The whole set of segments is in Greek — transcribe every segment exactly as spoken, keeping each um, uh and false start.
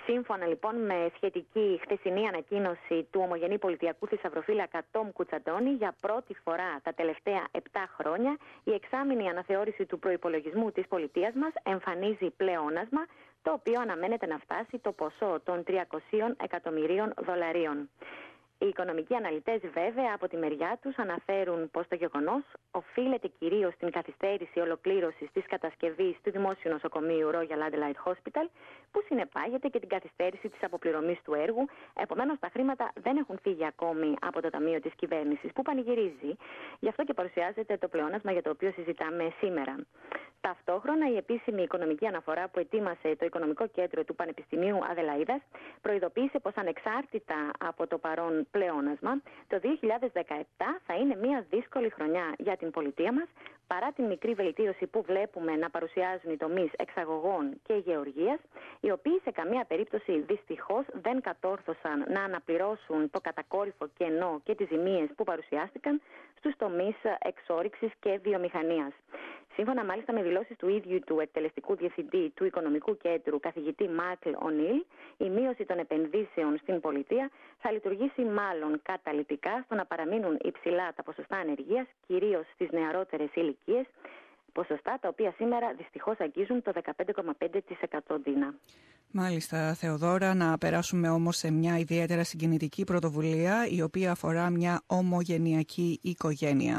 Σύμφωνα λοιπόν με σχετική χθεσινή ανακοίνωση του ομογενή πολιτιακού θησαυροφύλακα Τόμ Κουτσαντώνη, για πρώτη φορά τα τελευταία επτά χρόνια η εξάμηνη αναθεώρηση του προϋπολογισμού της πολιτείας μας εμφανίζει πλεόνασμα, το οποίο αναμένεται να φτάσει το ποσό των τριακοσίων εκατομμυρίων δολαρίων. Οι οικονομικοί αναλυτές βέβαια από τη μεριά τους αναφέρουν πως το γεγονός οφείλεται κυρίως στην καθυστέρηση ολοκλήρωσης της κατασκευής του δημόσιου νοσοκομείου Royal Adelaide Hospital, που συνεπάγεται και την καθυστέρηση της αποπληρωμής του έργου. Επομένως τα χρήματα δεν έχουν φύγει ακόμη από το ταμείο της κυβέρνησης που πανηγυρίζει, γι' αυτό και παρουσιάζεται το πλεόνασμα για το οποίο συζητάμε σήμερα. Ταυτόχρονα, η επίσημη οικονομική αναφορά που ετοίμασε το Οικονομικό Κέντρο του Πανεπιστημίου Αδελαΐδας προειδοποίησε πως ανεξάρτητα από το παρόν πλεόνασμα, το δύο χιλιάδες δεκαεπτά θα είναι μια δύσκολη χρονιά για την πολιτεία μας, παρά την μικρή βελτίωση που βλέπουμε να παρουσιάζουν οι τομείς εξαγωγών και γεωργίας, οι οποίοι σε καμία περίπτωση δυστυχώς δεν κατόρθωσαν να αναπληρώσουν το κατακόρυφο κενό και τις ζημίες που παρουσιάστηκαν στους τομείς εξόρυξης και βιομηχανίας. Σύμφωνα μάλιστα με δηλώσεις του ίδιου του εκτελεστικού διευθυντή του Οικονομικού Κέντρου, καθηγητή Μάικλ Ονίλ, η μείωση των επενδύσεων στην πολιτεία θα λειτουργήσει μάλλον καταλυτικά στο να παραμείνουν υψηλά τα ποσοστά ανεργίας, κυρίως στις νεαρότερες ηλικίες, ποσοστά τα οποία σήμερα δυστυχώς αγγίζουν το δεκαπέντε κόμμα πέντε τοις εκατό. Ντίνα. Μάλιστα, Θεοδώρα, να περάσουμε όμως σε μια ιδιαίτερα συγκινητική πρωτοβουλία, η οποία αφορά μια ομογενειακή οικογένεια.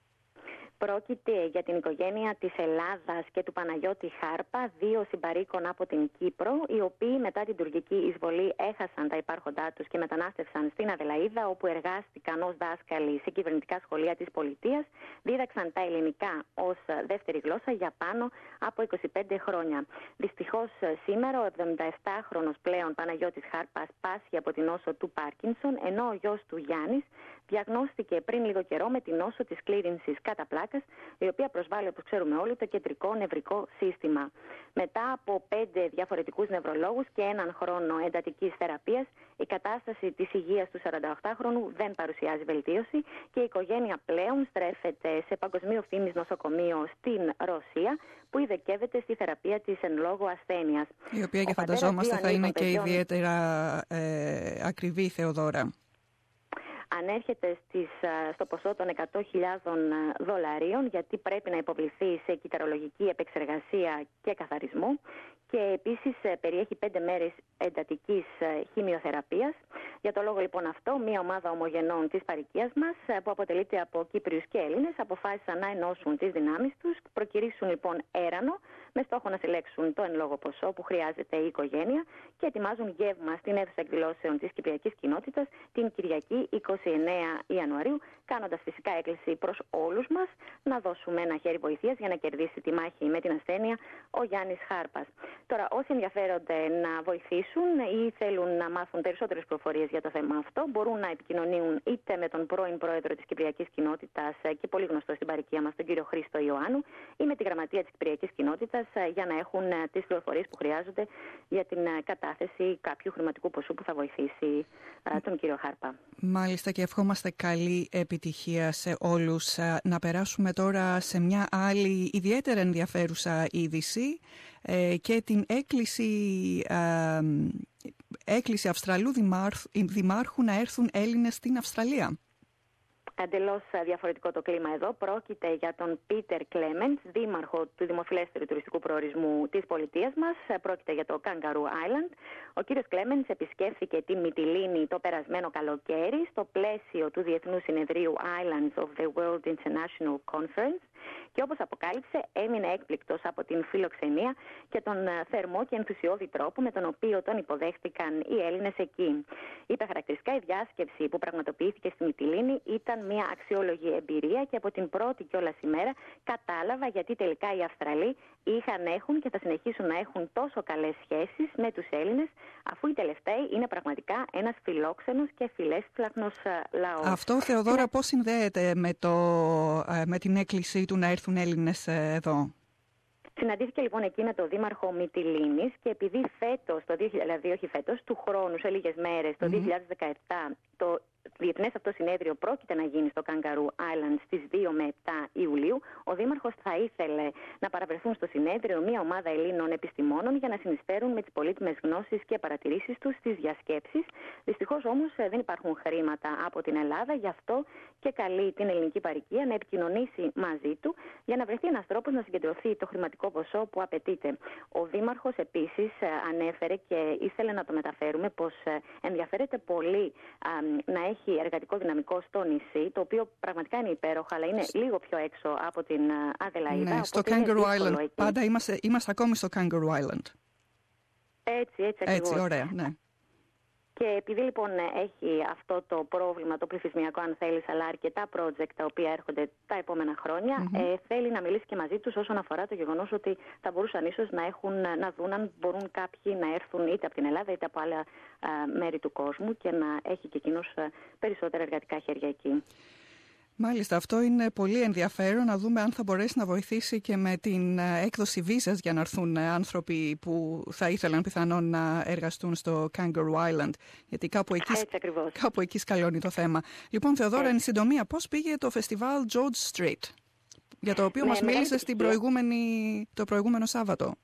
Πρόκειται για την οικογένεια της Ελλάδας και του Παναγιώτη Χάρπα, δύο συμπαροίκων από την Κύπρο, οι οποίοι μετά την τουρκική εισβολή έχασαν τα υπάρχοντά τους και μετανάστευσαν στην Αδελαΐδα, όπου εργάστηκαν ως δάσκαλοι σε κυβερνητικά σχολεία της πολιτείας, δίδαξαν τα ελληνικά ως δεύτερη γλώσσα για πάνω από είκοσι πέντε χρόνια. Δυστυχώς σήμερα ο εβδομηνταεπτάχρονος πλέον Παναγιώτης Χάρπας πάσχει από την νόσο του Πάρκινσον, ενώ ο γιος του Γιάννης διαγνώστηκε πριν λίγο καιρό με την νόσο της κλήρυνσης κατά πλάκας, η οποία προσβάλλει, όπως ξέρουμε όλοι, το κεντρικό νευρικό σύστημα. Μετά από πέντε διαφορετικούς νευρολόγους και έναν χρόνο εντατικής θεραπείας, η κατάσταση της υγείας του σαρανταοκτάχρονου δεν παρουσιάζει βελτίωση και η οικογένεια πλέον στρέφεται σε παγκοσμίου φήμης νοσοκομείο στην Ρωσία, που ειδικεύεται στη θεραπεία της εν λόγω ασθένειας. Η οποία και φανταζόμαστε θα είναι και ιδιαίτερα ε, ακριβή, Θεοδώρα. Ανέρχεται στις, στο ποσό των εκατό χιλιάδων δολαρίων, γιατί πρέπει να υποβληθεί σε κυταρολογική επεξεργασία και καθαρισμό, και επίσης περιέχει πέντε μέρες εντατικής χημειοθεραπείας. Για το λόγο λοιπόν αυτό, μια ομάδα ομογενών της παροικίας μας, που αποτελείται από Κύπριους και Έλληνες, αποφάσισαν να ενώσουν τις δυνάμεις τους, προκυρήσουν λοιπόν έρανο με στόχο να συλλέξουν το εν λόγω ποσό που χρειάζεται η οικογένεια και ετοιμάζουν γεύμα στην αίθουσα εκδηλώσεων της Κυπριακής Κοινότητας την Κυριακή είκοσι εννέα Ιανουαρίου, κάνοντας φυσικά έκκληση προς όλους μας να δώσουμε ένα χέρι βοηθείας για να κερδίσει τη μάχη με την ασθένεια ο Γιάννης Χάρπας. Τώρα, όσοι ενδιαφέρονται να βοηθήσουν ή θέλουν να μάθουν περισσότερες πληροφορίες για το θέμα αυτό, μπορούν να επικοινωνούν είτε με τον πρώην πρόεδρο της Κυπριακής Κοινότητας και πολύ γνωστό στην παροικία μας, τον κύριο Χρήστο Ιωάννου, ή με τη γραμματεία της Κυπριακής Κοινότητας, για να έχουν τις πληροφορίες που χρειάζονται για την κατάθεση κάποιου χρηματικού ποσού που θα βοηθήσει τον κύριο Χάρπα. Μάλιστα, και ευχόμαστε καλή επιτυχία σε όλους. Να περάσουμε τώρα σε μια άλλη ιδιαίτερα ενδιαφέρουσα είδηση ε, και την έκκληση, ε, έκκληση Αυστραλού δημάρχου, δημάρχου να έρθουν Έλληνες στην Αυστραλία. Εντελώς διαφορετικό το κλίμα εδώ. Πρόκειται για τον Πίτερ Κλέμεντς, δήμαρχο του δημοφιλέστερου τουριστικού προορισμού της πολιτείας μας. Πρόκειται για το Kangaroo Island. Ο κύριος Κλέμεντς επισκέφθηκε τη Μυτιλήνη το περασμένο καλοκαίρι στο πλαίσιο του Διεθνούς Συνεδρίου Islands of the World International Conference και, όπως αποκάλυψε, έμεινε έκπληκτος από την φιλοξενία και τον θερμό και ενθουσιώδη τρόπο με τον οποίο τον υποδέχτηκαν οι Έλληνες εκεί. Είπε χαρακτηριστικά, η διάσκεψη που πραγματοποιήθηκε στη Μυτιλήνη ήταν μια αξιόλογη εμπειρία και από την πρώτη κιόλας ημέρα κατάλαβα γιατί τελικά οι Αυστραλοί είχαν, έχουν και θα συνεχίσουν να έχουν τόσο καλές σχέσεις με τους Έλληνες, αφού οι τελευταίοι είναι πραγματικά ένας φιλόξενος και φιλέσπλαχνος λαός. Αυτό, Θεοδώρα, είναι... πώς συνδέεται με, το, με την έκκλησή του να έρθουν Έλληνες εδώ? Συναντήθηκε λοιπόν εκεί με τον δήμαρχο Μυτιλήνης και επειδή φέτος, το δύο χιλιάδες, δηλαδή όχι φέτος, του χρόνου, σε λίγες μέρες, το mm-hmm. δύο χιλιάδες δεκαεπτά, Το διεθνές αυτό συνέδριο πρόκειται να γίνει στο Kangaroo Island στις δύο με επτά Ιουλίου. Ο Δήμαρχος θα ήθελε να παραβρεθούν στο συνέδριο μια ομάδα Ελλήνων επιστημόνων για να συνεισφέρουν με τις πολύτιμες γνώσεις και παρατηρήσεις τους στις διασκέψεις. Δυστυχώς όμως δεν υπάρχουν χρήματα από την Ελλάδα, γι' αυτό και καλεί την ελληνική παροικία να επικοινωνήσει μαζί του για να βρεθεί ένας τρόπος να συγκεντρωθεί το χρηματικό ποσό που απαιτείται. Ο Δήμαρχος επίσης ανέφερε και ήθελε να το μεταφέρουμε πως ενδιαφέρεται πολύ να έχει εργατικό δυναμικό στο νησί, το οποίο πραγματικά είναι υπέροχο, αλλά είναι λίγο πιο έξω από την Αδελαΐδα. Ναι, στο Kangaroo Island. Εκεί. Πάντα είμαστε, είμαστε ακόμη στο Kangaroo Island. Έτσι, έτσι ακριβώς. Έτσι, ωραία, ναι. Και επειδή λοιπόν έχει αυτό το πρόβλημα, το πληθυσμιακό αν θέλεις, αλλά αρκετά project τα οποία έρχονται τα επόμενα χρόνια, mm-hmm. ε, θέλει να μιλήσει και μαζί τους όσον αφορά το γεγονός ότι θα μπορούσαν ίσως να, έχουν, να δουν αν μπορούν κάποιοι να έρθουν είτε από την Ελλάδα είτε από άλλα α, μέρη του κόσμου και να έχει και εκείνος περισσότερα εργατικά χέρια εκεί. Μάλιστα, αυτό είναι πολύ ενδιαφέρον να δούμε αν θα μπορέσει να βοηθήσει και με την έκδοση βίζας για να έρθουν άνθρωποι που θα ήθελαν πιθανόν να εργαστούν στο Kangaroo Island, γιατί κάπου εκεί, κάπου εκεί σκαλώνει το θέμα. Λοιπόν, Θεοδόρα, εν συντομία, πώς πήγε το φεστιβάλ George Street, για το οποίο ναι, μας μίλησες στην προηγούμενη, το προηγούμενο Σάββατο?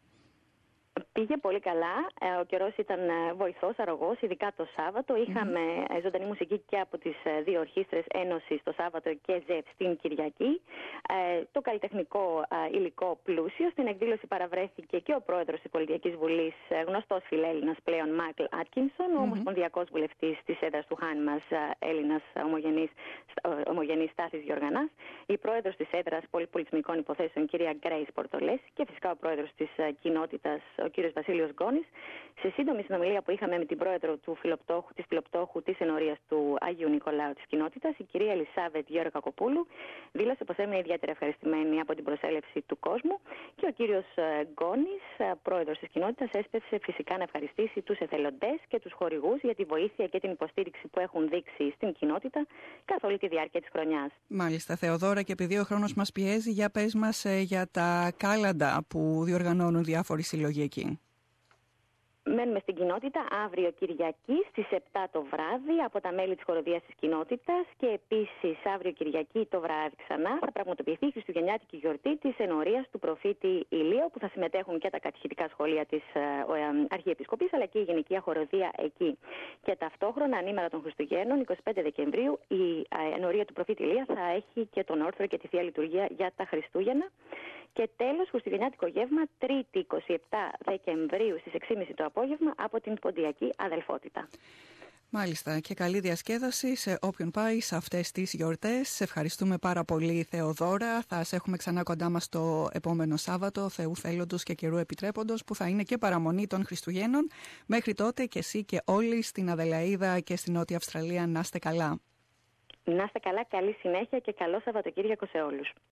Πήγε πολύ καλά. Ο καιρός ήταν βοηθός, αρρωγός, ειδικά το Σάββατο. Είχαμε mm-hmm. ζωντανή μουσική και από τις δύο ορχήστρες Ένωσης το Σάββατο και ΖΕΠ στην Κυριακή. Το καλλιτεχνικό υλικό πλούσιο. Στην εκδήλωση παραβρέθηκε και ο πρόεδρος της Πολιτιακής Βουλής, γνωστός φιλέλληνας πλέον, Μάικλ Άτκινσον, mm-hmm. ο ομοσπονδιακός βουλευτής της έδρας του Χάν μας, Έλληνας ομογενής, ομογενής Στάθης Γιοργανάς, η πρόεδρος της έδρας πολυπολιτισμικών υποθέσεων, κυρία Γκρέις Πορτολέση, και φυσικά ο πρόεδρος της κοινότητας, ο κύριος Βασίλειος Γκόνης. Σε σύντομη συνομιλία που είχαμε με την πρόεδρο του Φιλοπτώχου, της Φιλοπτώχου της Ενορίας του Αγίου Νικολάου της κοινότητας, η κυρία Ελισάβετ Γιώργα Κακοπούλου, δήλωσε πως έμεινε ιδιαίτερα ευχαριστημένη από την προσέλευση του κόσμου, και ο κύριος Γκόνης, πρόεδρος της κοινότητας, έσπευσε φυσικά να ευχαριστήσει τους εθελοντές και τους χορηγούς για τη βοήθεια και την υποστήριξη που έχουν δείξει στην κοινότητα καθ' όλη τη διάρκεια της χρονιάς. Μάλιστα, Θεοδόρα, και επειδή ο χρόνος μας πιέζει, για πες μας ε, για τα κάλαντα που διοργανώνουν διάφοροι σύλλογοι εκεί. Μένουμε στην κοινότητα αύριο Κυριακή στις επτά το βράδυ από τα μέλη της χοροδίας της κοινότητας, και επίσης αύριο Κυριακή το βράδυ ξανά θα πραγματοποιηθεί η χριστουγεννιάτικη γιορτή της ενορίας του προφήτη Ηλίου, που θα συμμετέχουν και τα κατηχητικά σχολεία της ε, ε, Αρχιεπισκοπής αλλά και η γενική χοροδία εκεί. Και ταυτόχρονα ανήμερα των Χριστουγέννων, εικοστή πέμπτη Δεκεμβρίου, η ε, ενορία του προφήτη Ηλία θα έχει και τον όρθρο και τη Θεία Λειτουργία για τα Χριστούγεννα. Και τέλος, χριστουγεννιάτικο γεύμα, Τρίτη εικοστή επτάτη Δεκεμβρίου στις έξι και μισή το απόγευμα από την Ποντιακή Αδελφότητα. Μάλιστα, και καλή διασκέδαση σε όποιον πάει σε αυτές τις γιορτές. Σε ευχαριστούμε πάρα πολύ, Θεοδόρα. Θα σε έχουμε ξανά κοντά μας το επόμενο Σάββατο, Θεού θέλοντος και καιρού επιτρέποντος, που θα είναι και παραμονή των Χριστουγέννων. Μέχρι τότε και εσύ και όλοι στην Αδελαΐδα και στην Νότια Αυστραλία να είστε καλά. Να είστε καλά, καλή συνέχεια και καλό Σαββατοκύριακο σε όλους.